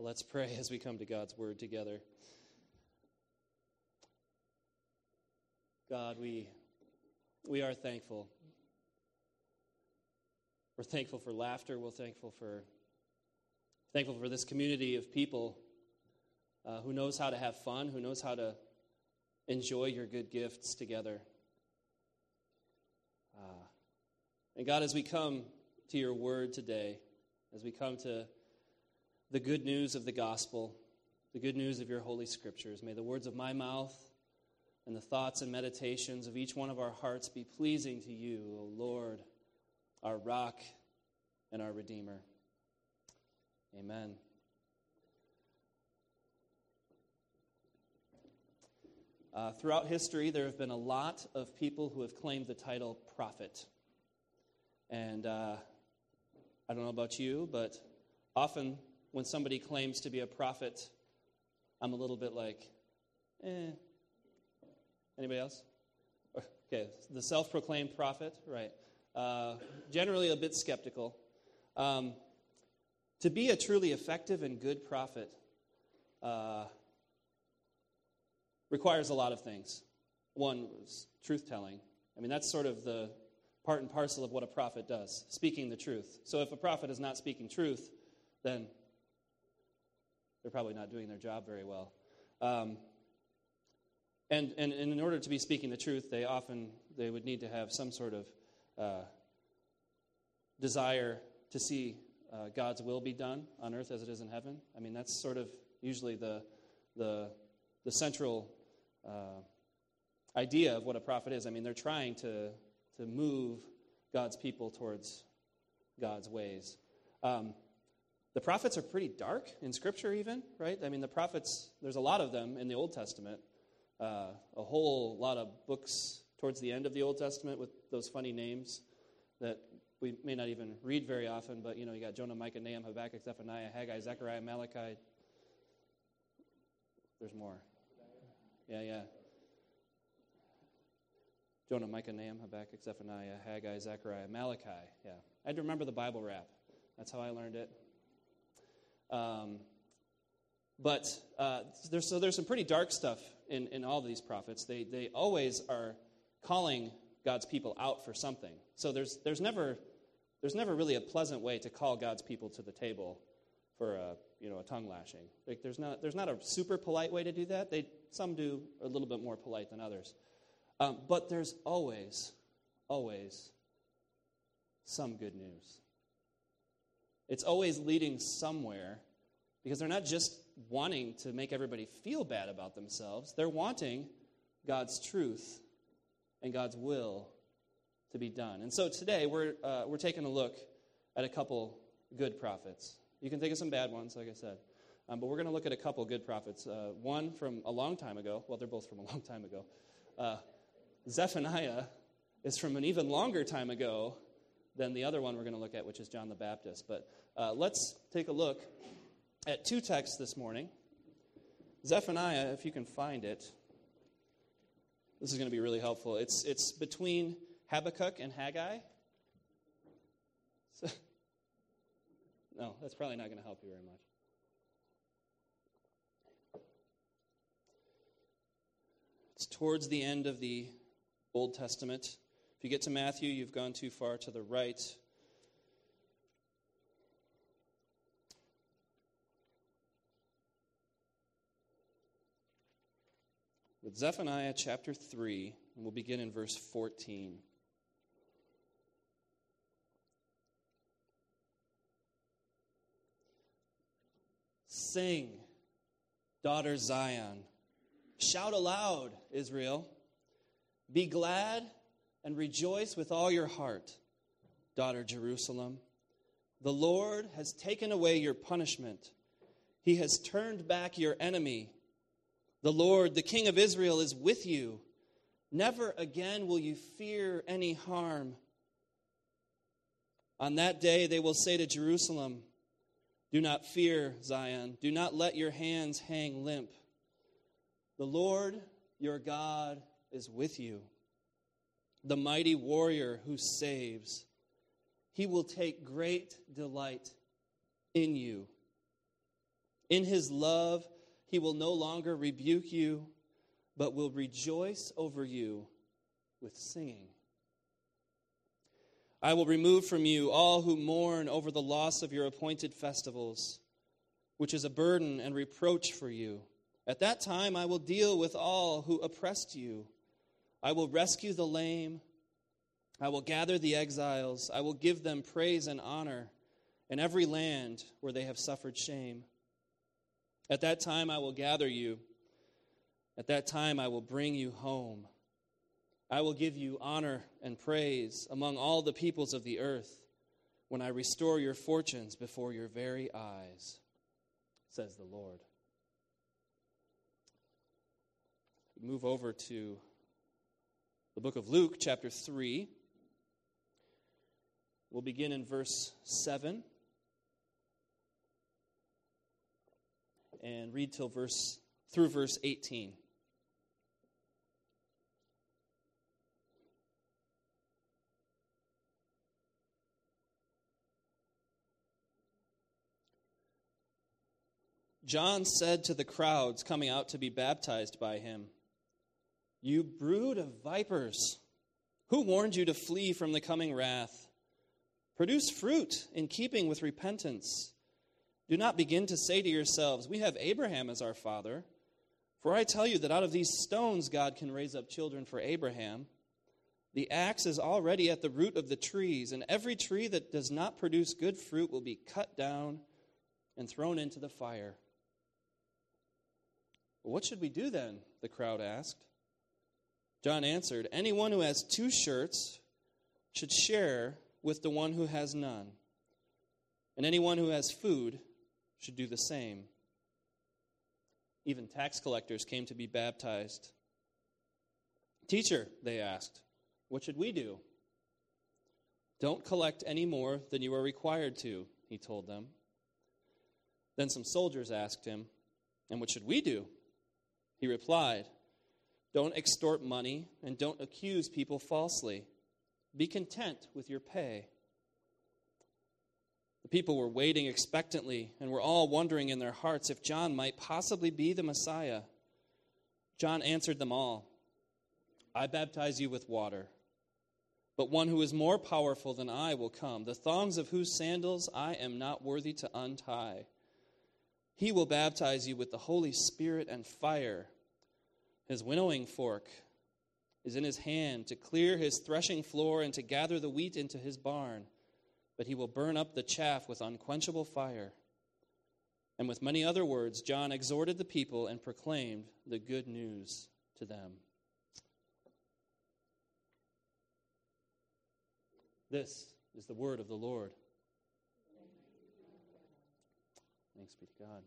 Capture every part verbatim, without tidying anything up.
Let's pray as we come to God's word together. God, we we are thankful. We're thankful for laughter. We're thankful for thankful for this community of people uh, who knows how to have fun, who knows how to enjoy your good gifts together. Uh, and God, as we come to your word today, as we come to the good news of the gospel, the good news of your holy scriptures, may the words of my mouth and the thoughts and meditations of each one of our hearts be pleasing to you, O Lord, our rock and our Redeemer. Amen. Uh, throughout history, there have been a lot of people who have claimed the title prophet. And uh, I don't know about you, but often when somebody claims to be a prophet, I'm a little bit like, eh. Anybody else? Okay, the self-proclaimed prophet, right. Uh, generally a bit skeptical. Um, to be a truly effective and good prophet uh, requires a lot of things. One is truth-telling. I mean, that's sort of the part and parcel of what a prophet does, speaking the truth. So if a prophet is not speaking truth, then they're probably not doing their job very well. Um, and, and, and in order to be speaking the truth, they often, they would need to have some sort of uh, desire to see uh, God's will be done on earth as it is in heaven. I mean, that's sort of usually the, the, the central uh, idea of what a prophet is. I mean, they're trying to, to move God's people towards God's ways. Um The prophets are pretty dark in Scripture even, right? I mean, the prophets, there's a lot of them in the Old Testament. Uh, a whole lot of books towards the end of the Old Testament with those funny names that we may not even read very often, but, you know, you got Jonah, Micah, Nahum, Habakkuk, Zephaniah, Haggai, Zechariah, Malachi. There's more. Yeah, yeah. Jonah, Micah, Nahum, Habakkuk, Zephaniah, Haggai, Zechariah, Malachi. Yeah. I had to remember the Bible rap. That's how I learned it. Um, but uh, there's, so there's some pretty dark stuff in, in all of these prophets. They they always are calling God's people out for something. So there's there's never there's never really a pleasant way to call God's people to the table for a you know a tongue lashing. Like there's not there's not a super polite way to do that. They some do a little bit more polite than others. Um, but there's always always some good news. It's always leading somewhere because they're not just wanting to make everybody feel bad about themselves. They're wanting God's truth and God's will to be done. And so today we're uh, we're taking a look at a couple good prophets. You can think of some bad ones, like I said. Um, but we're going to look at a couple good prophets. Uh, one from a long time ago. Well, they're both from a long time ago. Uh, Zephaniah is from an even longer time ago than the other one we're going to look at, which is John the Baptist. But uh, let's take a look at two texts this morning. Zephaniah, if you can find it, this is going to be really helpful. It's it's between Habakkuk and Haggai. So, no, that's probably not going to help you very much. It's towards the end of the Old Testament. If you get to Matthew, you've gone too far to the right. With Zephaniah chapter three, and we'll begin in verse fourteen. Sing, daughter Zion. Shout aloud, Israel. Be glad and rejoice with all your heart, daughter Jerusalem. The Lord has taken away your punishment. He has turned back your enemy. The Lord, the King of Israel, is with you. Never again will you fear any harm. On that day they will say to Jerusalem, do not fear, Zion. Do not let your hands hang limp. The Lord, your God, is with you. The mighty warrior who saves. He will take great delight in you. In his love, he will no longer rebuke you, but will rejoice over you with singing. I will remove from you all who mourn over the loss of your appointed festivals, which is a burden and reproach for you. At that time I will deal with all who oppressed you. I will rescue the lame. I will gather the exiles. I will give them praise and honor in every land where they have suffered shame. At that time I will gather you. At that time I will bring you home. I will give you honor and praise among all the peoples of the earth when I restore your fortunes before your very eyes, says the Lord. Move over to the book of Luke, chapter three. We'll begin in verse seven and read till verse through verse eighteen. John said to the crowds coming out to be baptized by him, "You brood of vipers, who warned you to flee from the coming wrath? Produce fruit in keeping with repentance. Do not begin to say to yourselves, 'We have Abraham as our father.' For I tell you that out of these stones God can raise up children for Abraham. The axe is already at the root of the trees, and every tree that does not produce good fruit will be cut down and thrown into the fire." "What should we do then?" the crowd asked. John answered, "Anyone who has two shirts should share with the one who has none, and anyone who has food should do the same." Even tax collectors came to be baptized. "Teacher," they asked, "what should we do?" "Don't collect any more than you are required to," he told them. Then some soldiers asked him, "And what should we do?" He replied, "Don't extort money and don't accuse people falsely. Be content with your pay." The people were waiting expectantly and were all wondering in their hearts if John might possibly be the Messiah. John answered them all, "I baptize you with water, but one who is more powerful than I will come, the thongs of whose sandals I am not worthy to untie. He will baptize you with the Holy Spirit and fire. His winnowing fork is in his hand to clear his threshing floor and to gather the wheat into his barn, but he will burn up the chaff with unquenchable fire." And with many other words, John exhorted the people and proclaimed the good news to them. This is the word of the Lord. Thanks be to God.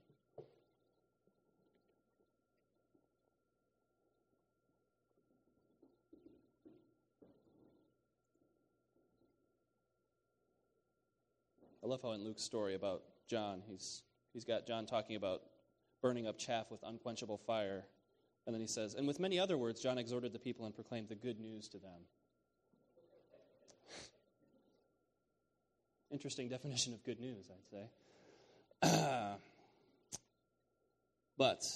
I love how in Luke's story about John, he's he's got John talking about burning up chaff with unquenchable fire. And then he says, and with many other words, John exhorted the people and proclaimed the good news to them. Interesting definition of good news, I'd say. But,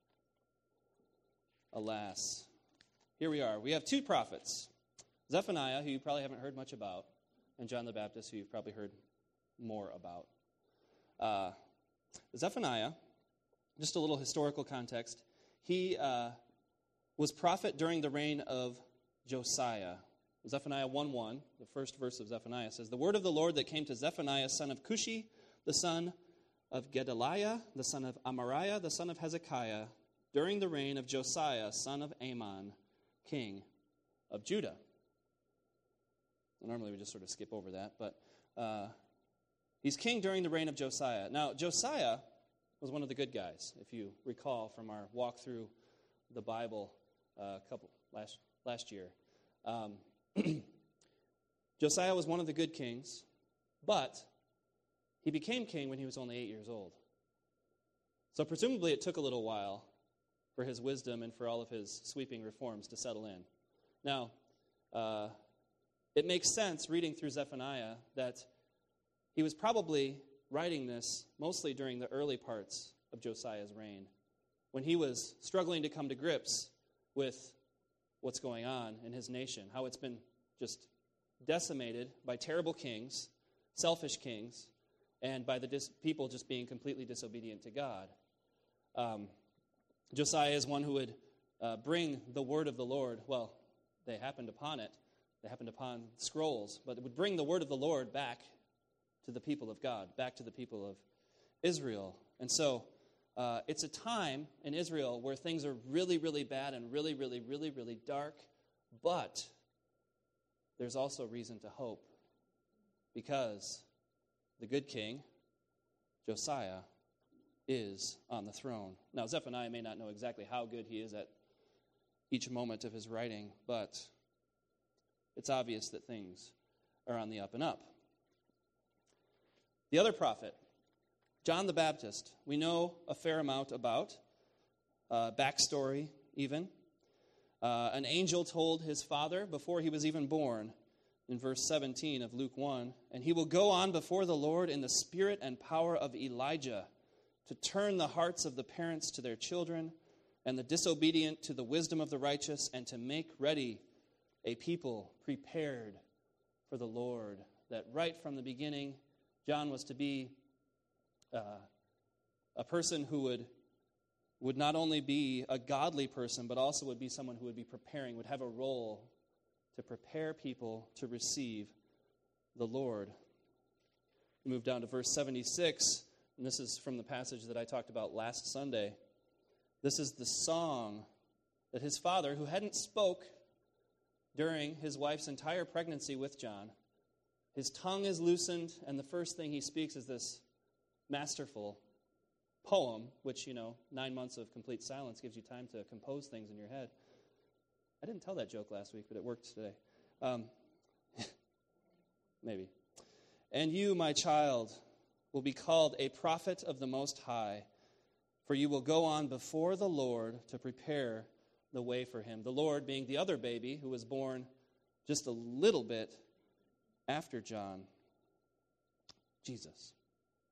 alas, here we are. We have two prophets, Zephaniah, who you probably haven't heard much about, and John the Baptist, who you've probably heard more about. Uh, Zephaniah, just a little historical context, he uh, was prophet during the reign of Josiah. Zephaniah one one, the first verse of Zephaniah says, "The word of the Lord that came to Zephaniah, son of Cushi, the son of Gedaliah, the son of Amariah, the son of Hezekiah, during the reign of Josiah, son of Amon, king of Judah." Normally we just sort of skip over that, but uh, he's king during the reign of Josiah. Now, Josiah was one of the good guys, if you recall from our walk through the Bible uh, a couple last last year. Um, Josiah was one of the good kings, but he became king when he was only eight years old. So presumably it took a little while for his wisdom and for all of his sweeping reforms to settle in. Now, uh, it makes sense reading through Zephaniah that he was probably writing this mostly during the early parts of Josiah's reign, when he was struggling to come to grips with what's going on in his nation, how it's been just decimated by terrible kings, selfish kings, and by the dis- people just being completely disobedient to God. Um, Josiah is one who would uh, bring the word of the Lord. Well, they happened upon it. They happened upon scrolls, but it would bring the word of the Lord back to the people of God, back to the people of Israel. And so uh, it's a time in Israel where things are really, really bad and really, really, really, really dark, but there's also reason to hope because the good king, Josiah, is on the throne. Now, Zephaniah may not know exactly how good he is at each moment of his writing, but it's obvious that things are on the up and up. The other prophet, John the Baptist, we know a fair amount about, uh, backstory even. Uh, an angel told his father before he was even born, in verse seventeen of Luke one, and he will go on before the Lord in the spirit and power of Elijah to turn the hearts of the parents to their children and the disobedient to the wisdom of the righteous and to make ready a people prepared for the Lord. That right from the beginning, John was to be uh, a person who would, would not only be a godly person, but also would be someone who would be preparing, would have a role to prepare people to receive the Lord. We move down to verse seventy-six, and this is from the passage that I talked about last Sunday. This is the song that his father, who hadn't spoke during his wife's entire pregnancy with John, his tongue is loosened, and the first thing he speaks is this masterful poem, which, you know, nine months of complete silence gives you time to compose things in your head. I didn't tell that joke last week, but it worked today. Um, maybe. And you, my child, will be called a prophet of the Most High, for you will go on before the Lord to prepare the way for him. The Lord being the other baby who was born just a little bit after John, Jesus,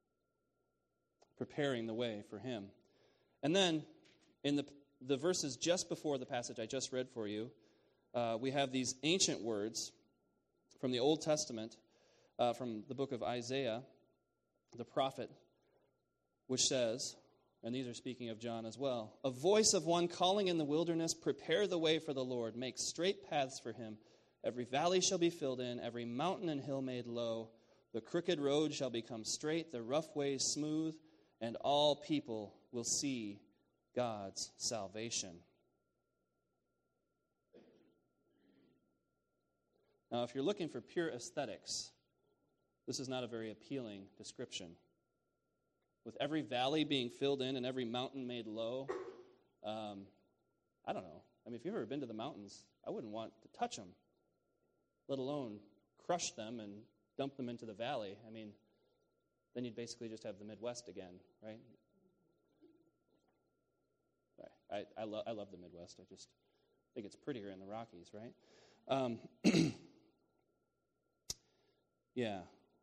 preparing the way for him. And then in the the verses just before the passage I just read for you, uh, we have these ancient words from the Old Testament, uh, from the book of Isaiah, the prophet, which says, and these are speaking of John as well, a voice of one calling in the wilderness, prepare the way for the Lord, make straight paths for him. Every valley shall be filled in, every mountain and hill made low. The crooked road shall become straight, the rough ways smooth, and all people will see God's salvation. Now, if you're looking for pure aesthetics, this is not a very appealing description. With every valley being filled in and every mountain made low, um, I don't know. I mean, if you've ever been to the mountains, I wouldn't want to touch them, let alone crush them and dump them into the valley. I mean, then you'd basically just have the Midwest again, right? I, I, lo- I love the Midwest. I just think it's prettier in the Rockies, right? Um, yeah.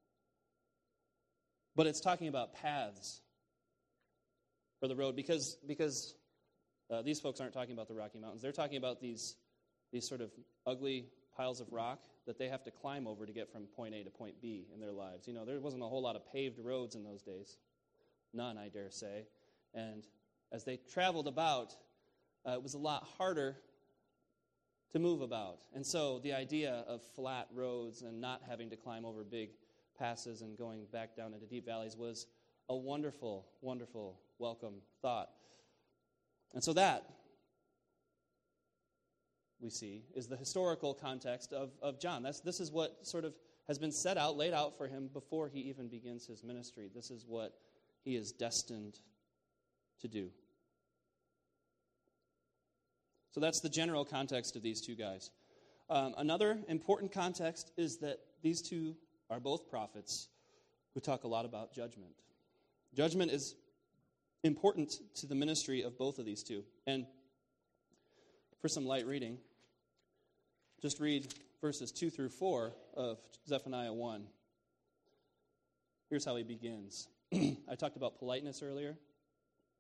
But it's talking about paths for the road because because uh, these folks aren't talking about the Rocky Mountains. They're talking about these these sort of ugly piles of rock that they have to climb over to get from point A to point B in their lives. You know, there wasn't a whole lot of paved roads in those days. None, I dare say. And as they traveled about, uh, it was a lot harder to move about. And so the idea of flat roads and not having to climb over big passes and going back down into deep valleys was a wonderful, wonderful, welcome thought. And so that, we see, is the historical context of, of John. That's, this is what sort of has been set out, laid out for him before he even begins his ministry. This is what he is destined to do. So that's the general context of these two guys. Um, another important context is that these two are both prophets who talk a lot about judgment. Judgment is important to the ministry of both of these two. And for some light reading, just read verses two through four of Zephaniah one. Here's how he begins. I talked about politeness earlier.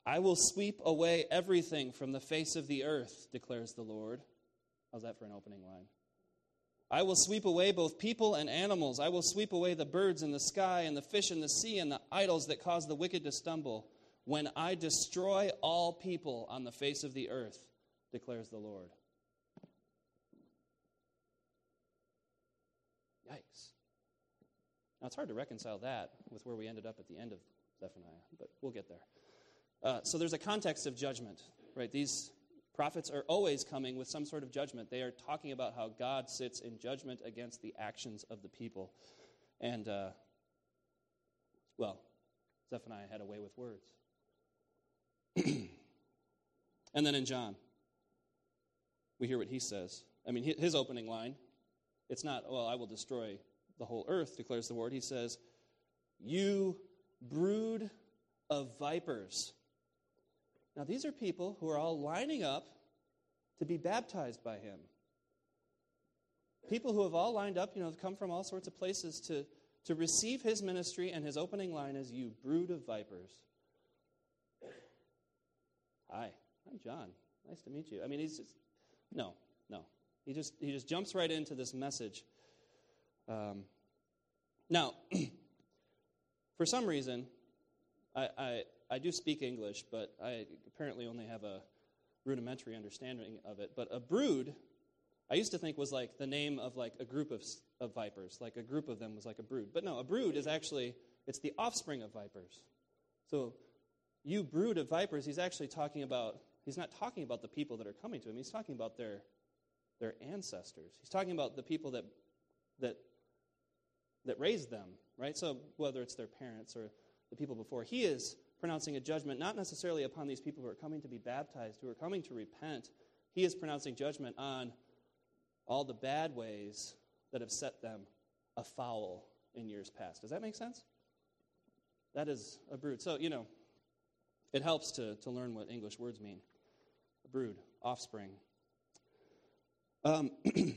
I will sweep away everything from the face of the earth, declares the Lord. How's that for an opening line? I will sweep away both people and animals. I will sweep away the birds in the sky and the fish in the sea and the idols that cause the wicked to stumble when I destroy all people on the face of the earth, declares the Lord. Yikes. Now, it's hard to reconcile that with where we ended up at the end of Zephaniah, but we'll get there. Uh, so there's a context of judgment, right? These prophets are always coming with some sort of judgment. They are talking about how God sits in judgment against the actions of the people. And, uh, well, Zephaniah had a way with words. And then in John, we hear what he says. I mean, his opening line, it's not, well, I will destroy the whole earth, declares the Lord. He says, you brood of vipers. Now, these are people who are all lining up to be baptized by him. People who have all lined up, you know, come from all sorts of places to, to receive his ministry, and his opening line is, you brood of vipers. Hi, I'm John. Nice to meet you. I mean, he's just, no, no. He just he just jumps right into this message. Um, now, for some reason, I, I I do speak English, but I apparently only have a rudimentary understanding of it. But a brood, I used to think was like the name of like a group of of vipers. Like a group of them was like a brood. But no, a brood is actually, it's the offspring of vipers. So you brood of vipers, he's actually talking about, he's not talking about the people that are coming to him. He's talking about their their ancestors. He's talking about the people that that that raised them, right? So whether it's their parents or the people before, he is pronouncing a judgment not necessarily upon these people who are coming to be baptized, who are coming to repent. He is pronouncing judgment on all the bad ways that have set them afoul in years past. Does that make sense? That is a brood. So, you know, it helps to, to learn what English words mean. A brood, offspring. Um,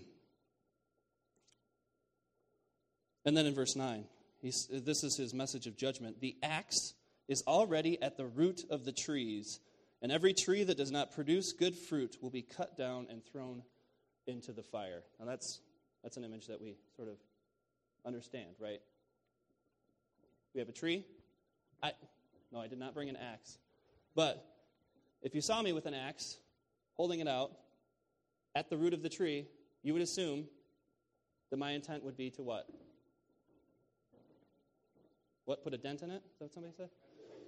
and then in verse nine, he's, this is his message of judgment. The axe is already at the root of the trees, and every tree that does not produce good fruit will be cut down and thrown into the fire. Now that's that's an image that we sort of understand, right? We have a tree. I no, I did not bring an axe. But if you saw me with an axe, holding it out at the root of the tree, you would assume that my intent would be to what? What, put a dent in it? Is that what somebody said?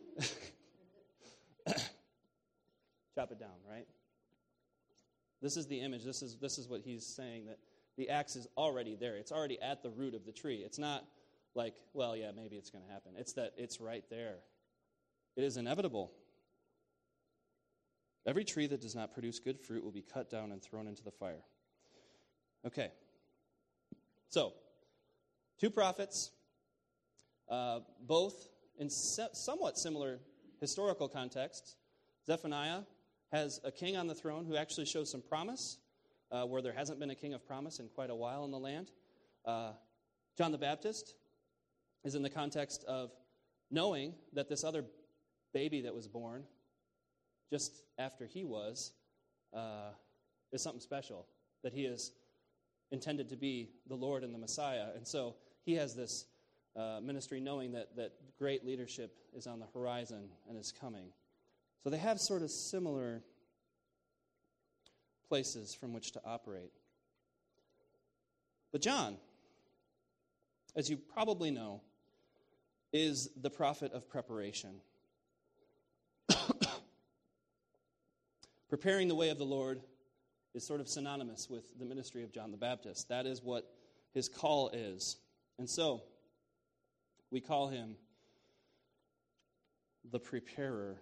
Chop it down, right? This is the image. This is this is what he's saying, that the axe is already there. It's already at the root of the tree. It's not like, well, yeah, maybe it's going to happen. It's that it's right there. It is inevitable. Every tree that does not produce good fruit will be cut down and thrown into the fire. Okay. So, two prophets, uh, both in se- somewhat similar historical contexts. Zephaniah has a king on the throne who actually shows some promise, uh, where there hasn't been a king of promise in quite a while in the land. Uh, John the Baptist is in the context of knowing that this other baby that was born just after he was uh, is something special, that he is intended to be the Lord and the Messiah. And so he has this uh, ministry knowing that, that great leadership is on the horizon and is coming. So they have sort of similar places from which to operate. But John, as you probably know, is the prophet of preparation. Preparing the way of the Lord is sort of synonymous with the ministry of John the Baptist. That is what his call is. And so, we call him the preparer.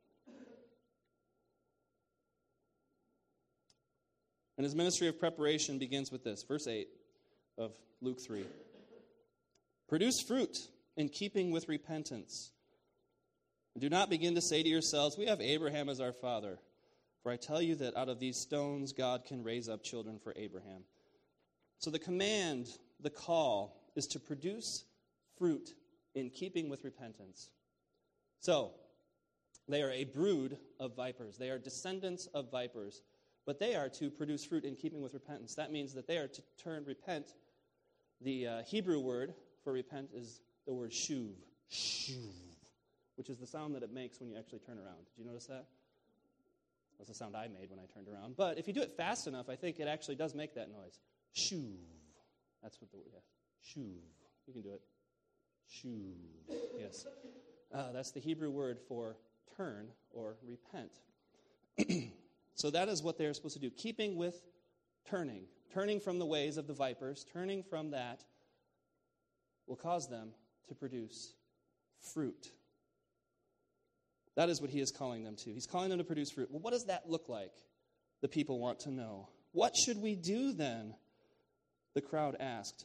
And his ministry of preparation begins with this, verse eight of Luke three. Produce fruit in keeping with repentance. And do not begin to say to yourselves, we have Abraham as our father. For I tell you that out of these stones God can raise up children for Abraham. So the command, the call, is to produce fruit in keeping with repentance. So, They are a brood of vipers. They are descendants of vipers. But they are to produce fruit in keeping with repentance. That means that they are to turn, repent. The uh, Hebrew word for repent is the word shuv. Shuv. Which is the sound that it makes when you actually turn around. Did you notice that? That's the sound I made when I turned around. But if you do it fast enough, I think it actually does make that noise. Shuv. That's what the word is. Shuv. You can do it. Shuv. Yes. Uh, that's the Hebrew word for turn or repent. So that is what they're supposed to do. Keeping with turning. Turning from the ways of the vipers. Turning from that will cause them to produce fruit. That is what he is calling them to. He's calling them to produce fruit. Well, what does that look like? The people want to know. What should we do then? The crowd asked.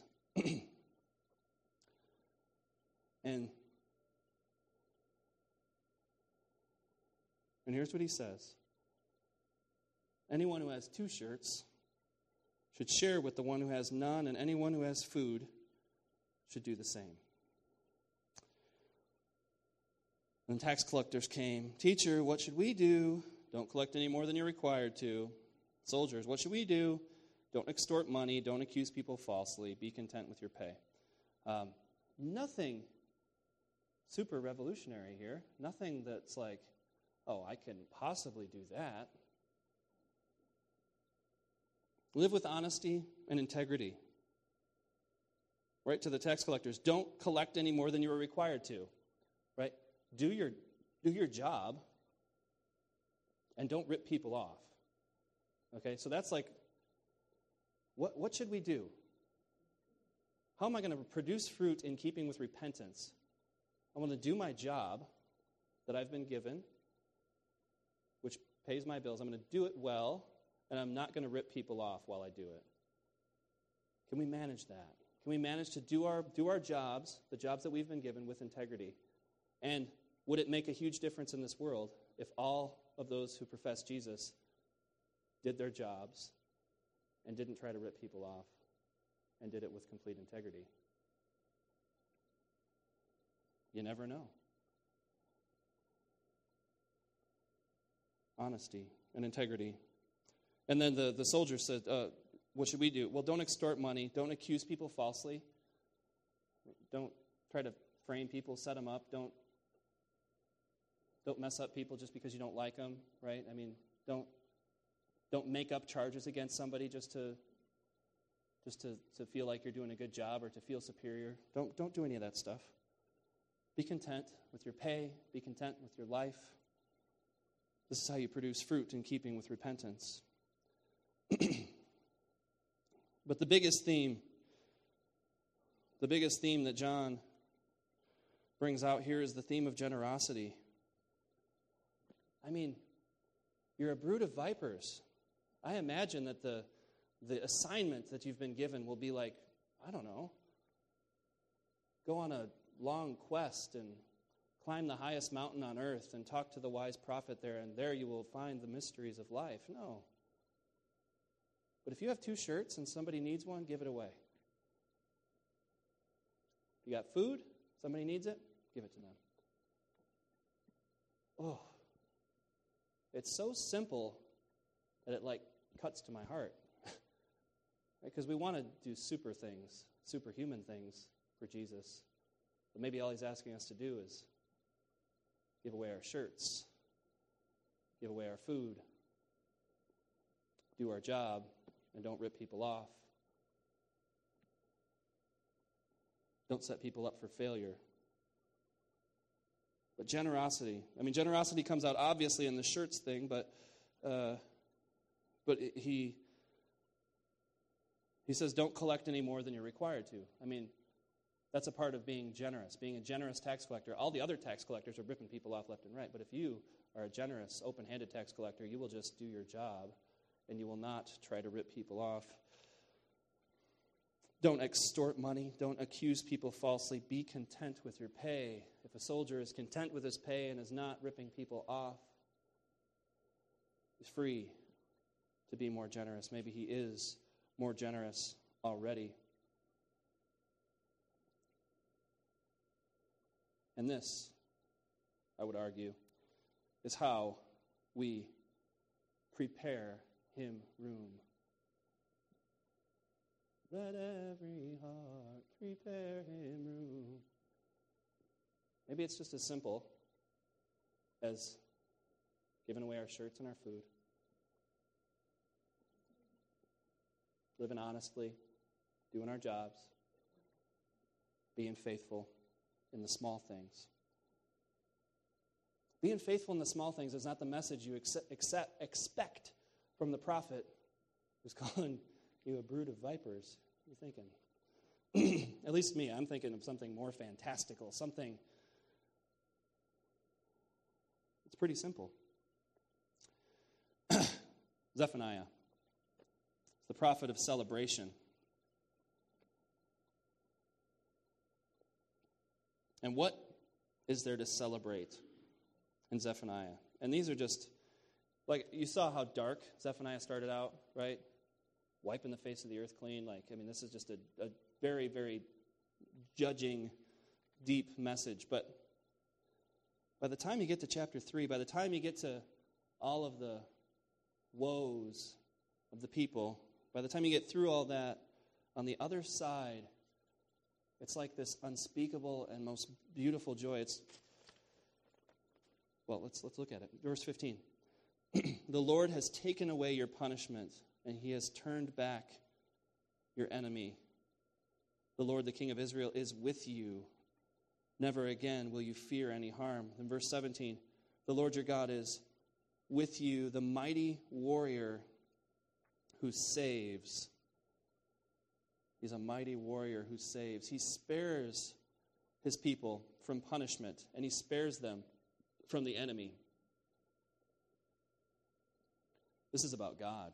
and, and here's what he says. Anyone who has two shirts should share with the one who has none, and anyone who has food should do the same. When tax collectors came, "Teacher, what should we do?" "Don't collect any more than you're required to." "Soldiers, what should we do?" "Don't extort money. Don't accuse people falsely. Be content with your pay." Um, nothing super revolutionary here. Nothing that's like, oh, I can possibly do that. Live with honesty and integrity. Right, to the tax collectors, don't collect any more than you are required to. Right? Do your, do your job and don't rip people off. Okay, so that's like, what, what should we do? How am I going to produce fruit in keeping with repentance? I want to do my job that I've been given, which pays my bills. I'm going to do it well, and I'm not going to rip people off while I do it. Can we manage that? Can we manage to do our do our jobs, the jobs that we've been given, with integrity? And would it make a huge difference in this world if all of those who profess Jesus did their jobs and didn't try to rip people off and did it with complete integrity? You never know. Honesty and integrity. And then the, the soldier said, uh, what should we do? Well, don't extort money. Don't accuse people falsely. Don't try to frame people, set them up. Don't Don't mess up people just because you don't like them, right? I mean, don't don't make up charges against somebody just to just to, to feel like you're doing a good job or to feel superior. Don't don't do any of that stuff. Be content with your pay. Be content with your life. This is how you produce fruit in keeping with repentance. But the biggest theme, the biggest theme that John brings out here is the theme of generosity. I mean, you're a brood of vipers. I imagine that the the assignment that you've been given will be like, I don't know, go on a long quest and climb the highest mountain on earth and talk to the wise prophet there, and there you will find the mysteries of life. No. But if you have two shirts and somebody needs one, give it away. You got food, somebody needs it, give it to them. Oh. It's so simple that it, like, cuts to my heart. Because we want to do super things, superhuman things for Jesus. But maybe all he's asking us to do is give away our shirts, give away our food, do our job, and don't rip people off. Don't set people up for failure. But generosity, I mean, generosity comes out obviously in the shirts thing, but uh, but it, he he says don't collect any more than you're required to. I mean, that's a part of being generous, being a generous tax collector. All the other tax collectors are ripping people off left and right, but if you are a generous, open-handed tax collector, you will just do your job, and you will not try to rip people off. Don't extort money. Don't accuse people falsely. Be content with your pay. If a soldier is content with his pay and is not ripping people off, he's free to be more generous. Maybe he is more generous already. And this, I would argue, is how we prepare him room. Let every heart prepare him room. Maybe it's just as simple as giving away our shirts and our food, living honestly, doing our jobs, being faithful in the small things. Being faithful in the small things is not the message you accept, accept, expect from the prophet who's calling you a brood of vipers. You're thinking, at least me, I'm thinking of something more fantastical, something. It's pretty simple. Zephaniah, the prophet of celebration. And what is there to celebrate in Zephaniah? And these are just, like, you saw how dark Zephaniah started out, right? Wiping the face of the earth clean. Like, I mean, this is just a, a very, very judging, deep message. But by the time you get to chapter three, by the time you get to all of the woes of the people, by the time you get through all that, on the other side, it's like this unspeakable and most beautiful joy. It's, well, let's let's look at it. Verse fifteen. The Lord has taken away your punishment, and he has turned back your enemy. The Lord, the King of Israel, is with you. Never again will you fear any harm. In verse seventeen, the Lord your God is with you, the mighty warrior who saves. He's a mighty warrior who saves. He spares his people from punishment, and he spares them from the enemy. This is about God.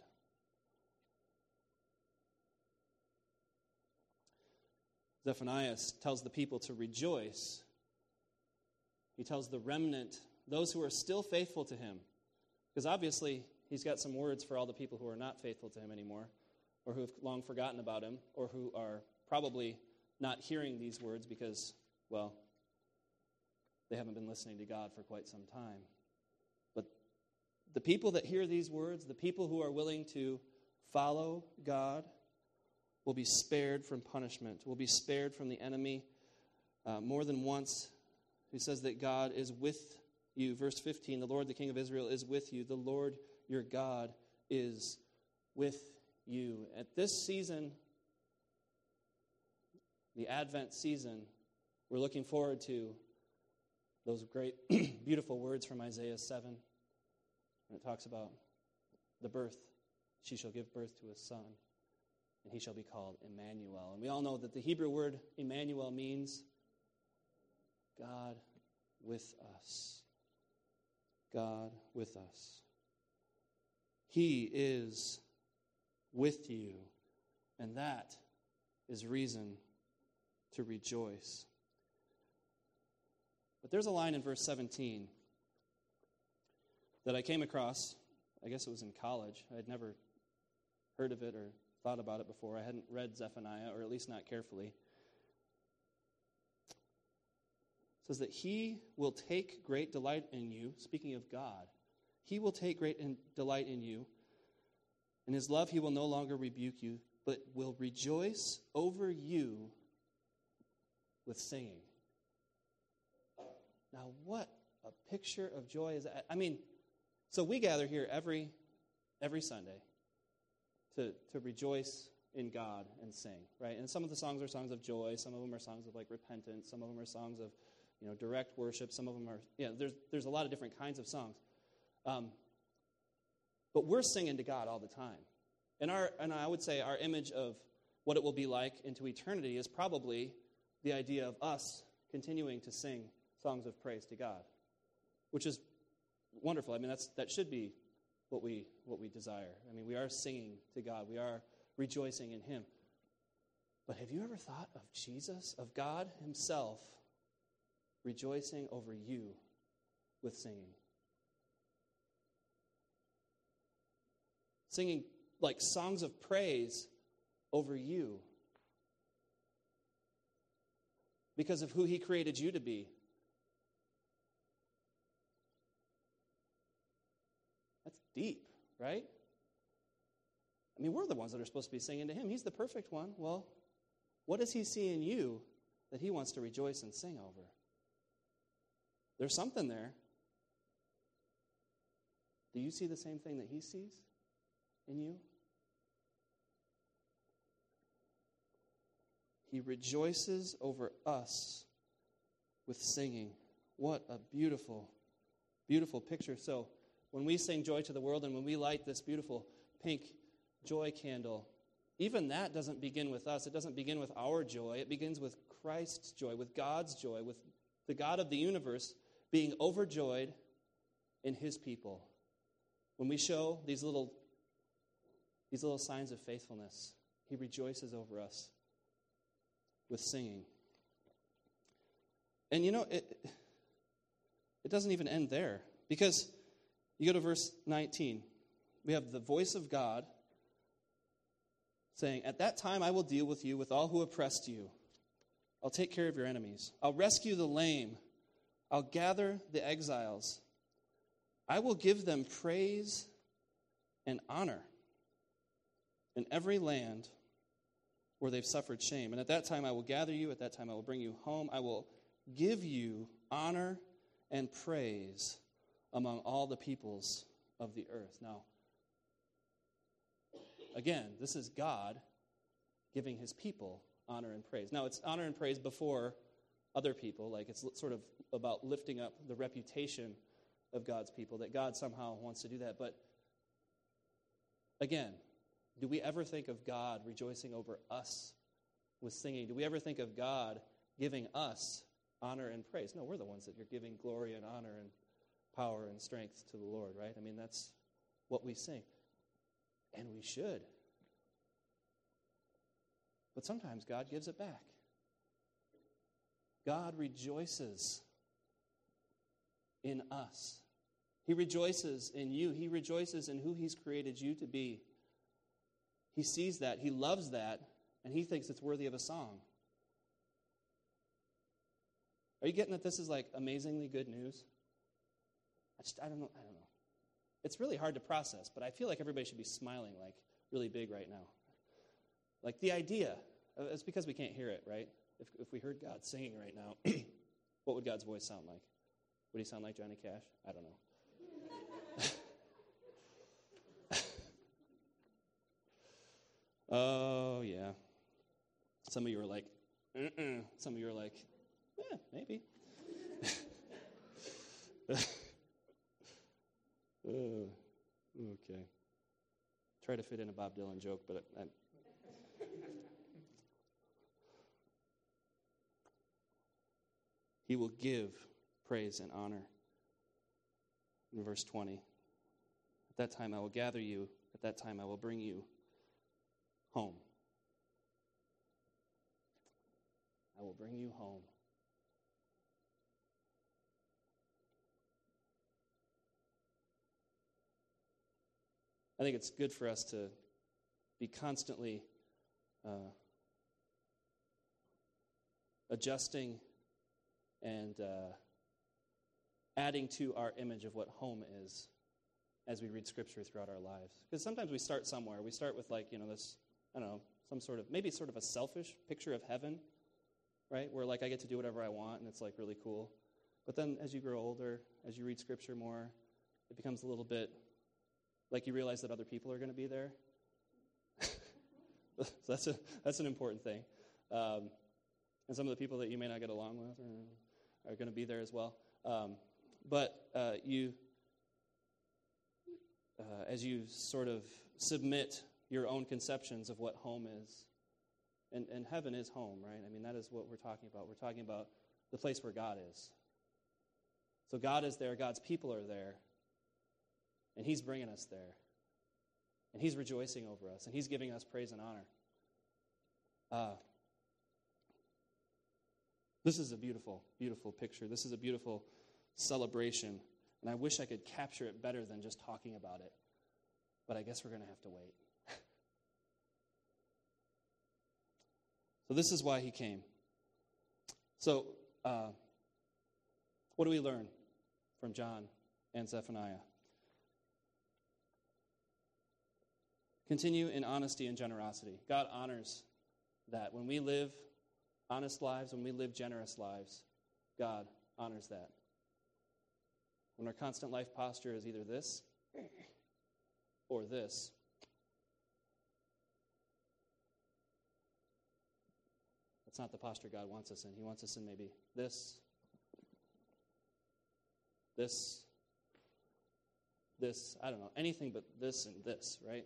Zephaniah tells the people to rejoice. He tells the remnant, those who are still faithful to him, because obviously he's got some words for all the people who are not faithful to him anymore, or who have long forgotten about him, or who are probably not hearing these words because, well, they haven't been listening to God for quite some time. But the people that hear these words, the people who are willing to follow God, will be spared from punishment, will be spared from the enemy. Uh, more than once, he says that God is with you. Verse fifteen, the Lord, the King of Israel, is with you. The Lord, your God, is with you. At this season, the Advent season, we're looking forward to those great, beautiful words from Isaiah seven. And it talks about the birth. She shall give birth to a son, and he shall be called Emmanuel. And we all know that the Hebrew word Emmanuel means God with us. God with us. He is with you, and that is reason to rejoice. But there's a line in verse seventeen that I came across. I guess it was in college. I had never heard of it or thought about it before. I hadn't read Zephaniah, or at least not carefully. It says that he will take great delight in you, speaking of God. He will take great in, delight in you. In his love he will no longer rebuke you, but will rejoice over you with singing. Now, what a picture of joy is that? I mean, so we gather here every every Sunday to, to rejoice in God and sing, right? And some of the songs are songs of joy. Some of them are songs of, like, repentance. Some of them are songs of, you know, direct worship. Some of them are, yeah, there's, there's a lot of different kinds of songs. Um, but we're singing to God all the time. And our and I would say our image of what it will be like into eternity is probably the idea of us continuing to sing songs of praise to God, which is wonderful. I mean, that's that should be what we what we desire. I mean, we are singing to God. We are rejoicing in him. But have you ever thought of Jesus, of God himself, rejoicing over you with singing? Singing like songs of praise over you because of who he created you to be. deep, right? I mean, we're the ones that are supposed to be singing to him. He's the perfect one. Well, what does he see in you that he wants to rejoice and sing over? There's something there. Do you see the same thing that he sees in you? He rejoices over us with singing. What a beautiful, beautiful picture. So when we sing Joy to the World and when we light this beautiful pink joy candle, even that doesn't begin with us. It doesn't begin with our joy. It begins with Christ's joy, with God's joy, with the God of the universe being overjoyed in his people. When we show these little, these little signs of faithfulness, he rejoices over us with singing. And you know, it, it doesn't even end there. Because you go to verse nineteen. We have the voice of God saying, "At that time I will deal with you with all who oppressed you. I'll take care of your enemies. I'll rescue the lame. I'll gather the exiles. I will give them praise and honor in every land where they've suffered shame. And at that time I will gather you. At that time I will bring you home. I will give you honor and praise among all the peoples of the earth." Now, again, this is God giving his people honor and praise. Now, it's honor and praise before other people. Like, it's sort of about lifting up the reputation of God's people, that God somehow wants to do that. But, again, do we ever think of God rejoicing over us with singing? Do we ever think of God giving us honor and praise? No, we're the ones that are giving glory and honor and power and strength to the Lord, right? I mean, that's what we sing. And we should. But sometimes God gives it back. God rejoices in us. He rejoices in you. He rejoices in who he's created you to be. He sees that. He loves that. And he thinks it's worthy of a song. Are you getting that this is like amazingly good news? I just, I don't know, I don't know. It's really hard to process, but I feel like everybody should be smiling like really big right now. Like the idea, it's because we can't hear it, right? If if we heard God singing right now, what would God's voice sound like? Would he sound like Johnny Cash? I don't know. Oh, yeah. Some of you are like, uh-uh. Some of you are like, yeah, maybe. uh, okay. Try to fit in a Bob Dylan joke, but I, I He will give praise and honor. In verse twenty, at that time I will gather you, at that time I will bring you home. I will bring you home. I think it's good for us to be constantly uh, adjusting and uh, adding to our image of what home is as we read Scripture throughout our lives. Because sometimes we start somewhere. We start with, like, you know, this, I don't know, some sort of, maybe sort of a selfish picture of heaven, right? Where, like, I get to do whatever I want, and it's, like, really cool. But then as you grow older, as you read Scripture more, it becomes a little bit like you realize that other people are going to be there. So that's a that's an important thing. Um, and some of the people that you may not get along with are, are going to be there as well. Um, but uh, you, uh, as you sort of submit your own conceptions of what home is, and, and heaven is home, right? I mean, that is what we're talking about. We're talking about the place where God is. So God is there, God's people are there, and he's bringing us there. And he's rejoicing over us, and he's giving us praise and honor. Uh, this is a beautiful, beautiful picture. This is a beautiful celebration, and I wish I could capture it better than just talking about it. But I guess we're going to have to wait. So this is why he came. So uh, what do we learn from John and Zephaniah? Continue in honesty and generosity. God honors that. When we live honest lives, when we live generous lives, God honors that. When our constant life posture is either this or this, that's not the posture God wants us in. He wants us in maybe this, this, this, I don't know, anything but this and this, right?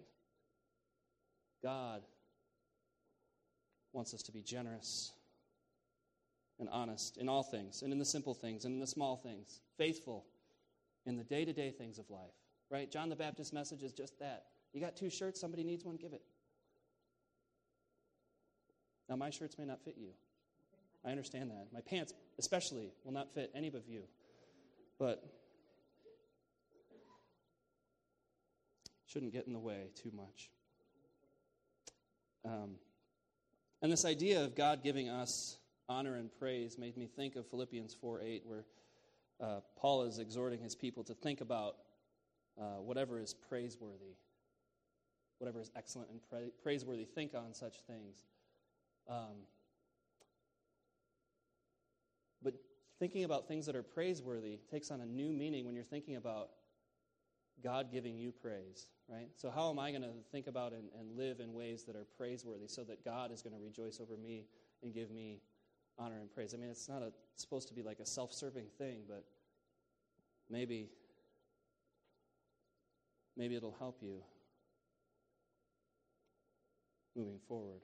God wants us to be generous and honest in all things, and in the simple things, and in the small things, faithful in the day-to-day things of life, right? John the Baptist's message is just that. You got two shirts, somebody needs one, give it. Now, my shirts may not fit you. I understand that. My pants, especially, will not fit any of you. But shouldn't get in the way too much. Um, and this idea of God giving us honor and praise made me think of Philippians four eight, where uh, Paul is exhorting his people to think about uh, whatever is praiseworthy, whatever is excellent and pra- praiseworthy. Think on such things. Um, but thinking about things that are praiseworthy takes on a new meaning when you're thinking about God giving you praise, right? So how am I going to think about and, and live in ways that are praiseworthy so that God is going to rejoice over me and give me honor and praise? I mean, it's not a, it's supposed to be like a self-serving thing, but maybe, maybe it'll help you moving forward.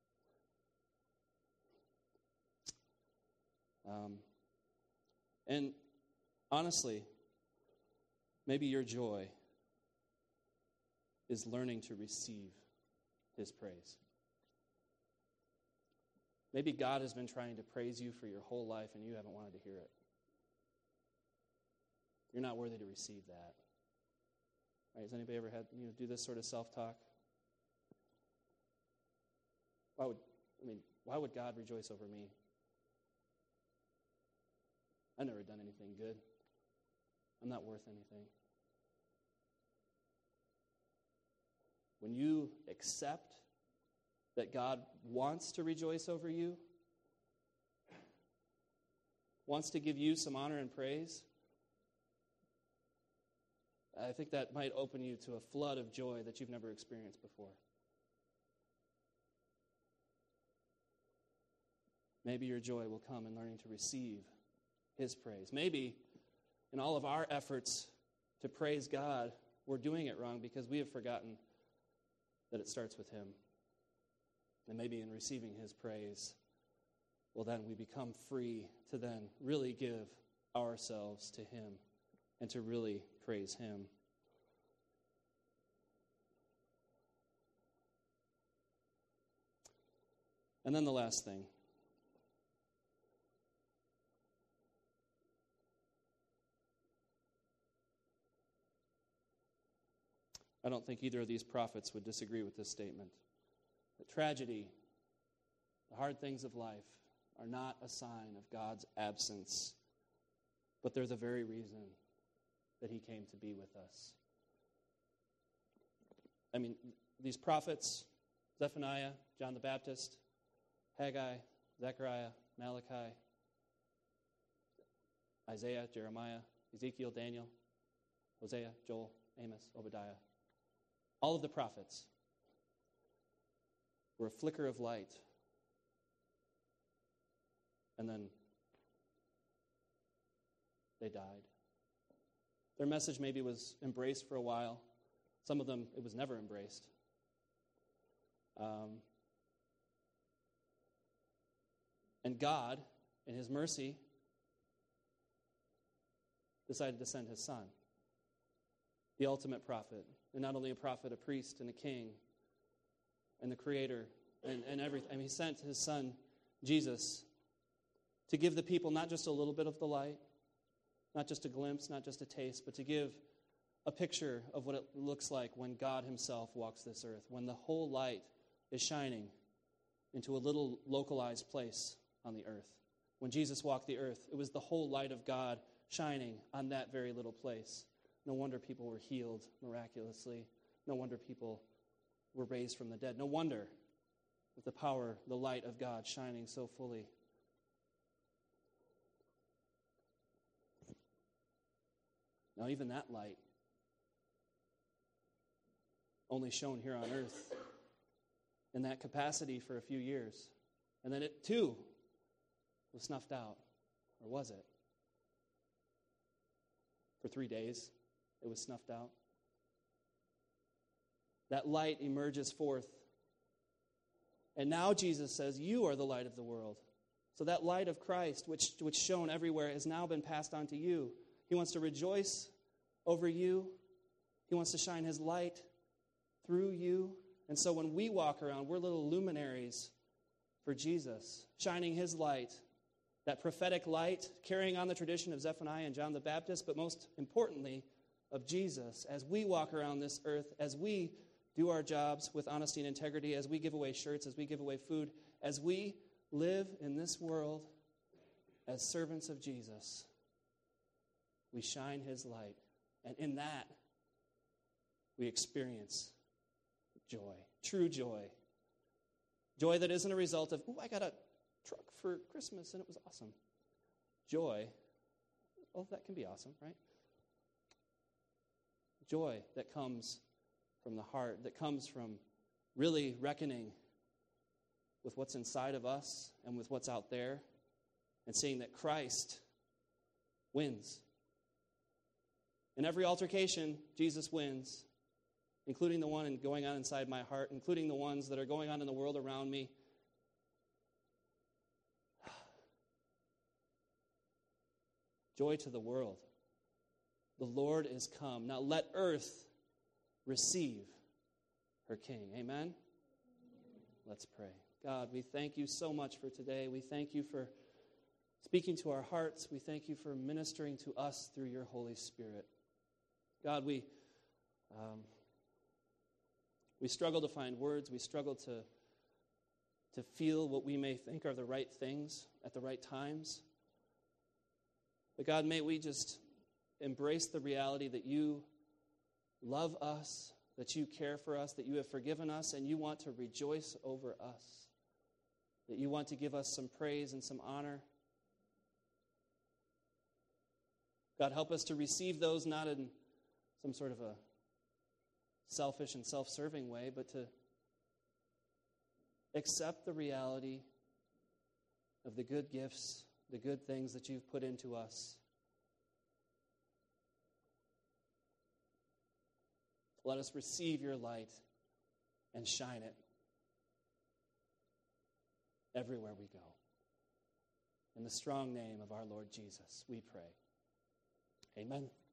Um, and honestly, maybe your joy is learning to receive his praise. Maybe God has been trying to praise you for your whole life and you haven't wanted to hear it. You're not worthy to receive that. Right? Has anybody ever had, you know, do this sort of self-talk? Why would, I mean, why would God rejoice over me? I've never done anything good. I'm not worth anything. When you accept that God wants to rejoice over you, wants to give you some honor and praise, I think that might open you to a flood of joy that you've never experienced before. Maybe your joy will come in learning to receive his praise. Maybe in all of our efforts to praise God, we're doing it wrong because we have forgotten that it starts with him. And maybe in receiving his praise, well, then we become free to then really give ourselves to him and to really praise him. And then the last thing. I don't think either of these prophets would disagree with this statement. The tragedy, the hard things of life, are not a sign of God's absence, but they're the very reason that he came to be with us. I mean, these prophets, Zephaniah, John the Baptist, Haggai, Zechariah, Malachi, Isaiah, Jeremiah, Ezekiel, Daniel, Hosea, Joel, Amos, Obadiah. All of the prophets were a flicker of light. And then they died. Their message maybe was embraced for a while. Some of them, it was never embraced. Um, and God, in his mercy, decided to send his son, the ultimate prophet, and not only a prophet, a priest and a king, and the creator, and, and everything. I mean, he sent his son, Jesus, to give the people not just a little bit of the light, not just a glimpse, not just a taste, but to give a picture of what it looks like when God himself walks this earth, when the whole light is shining into a little localized place on the earth. When Jesus walked the earth, it was the whole light of God shining on that very little place. No wonder people were healed miraculously. No wonder people were raised from the dead. No wonder with the power, the light of God shining so fully. Now, even that light only shone here on earth in that capacity for a few years. And then it, too, was snuffed out. Or was it? For three days, it was snuffed out. That light emerges forth. And now Jesus says, you are the light of the world. So that light of Christ, which, which shone everywhere, has now been passed on to you. He wants to rejoice over you. He wants to shine his light through you. And so when we walk around, we're little luminaries for Jesus, shining his light, that prophetic light, carrying on the tradition of Zephaniah and John the Baptist, but most importantly, of Jesus. As we walk around this earth, as we do our jobs with honesty and integrity, as we give away shirts, as we give away food, as we live in this world as servants of Jesus, we shine his light. And in that, we experience joy, true joy. Joy that isn't a result of, oh, I got a truck for Christmas and it was awesome. Joy, well, that can be awesome, right? Joy that comes from the heart, that comes from really reckoning with what's inside of us and with what's out there, and seeing that Christ wins. In every altercation, Jesus wins, including the one going on inside my heart, including the ones that are going on in the world around me. Joy to the world. The Lord is come. Now let earth receive her King. Amen? Let's pray. God, we thank you so much for today. We thank you for speaking to our hearts. We thank you for ministering to us through your Holy Spirit. God, we um, we struggle to find words. We struggle to, to feel what we may think are the right things at the right times. But God, may we just embrace the reality that you love us, that you care for us, that you have forgiven us, and you want to rejoice over us, that you want to give us some praise and some honor. God, help us to receive those not in some sort of a selfish and self-serving way, but to accept the reality of the good gifts, the good things that you've put into us. Let us receive your light and shine it everywhere we go. In the strong name of our Lord Jesus, we pray. Amen.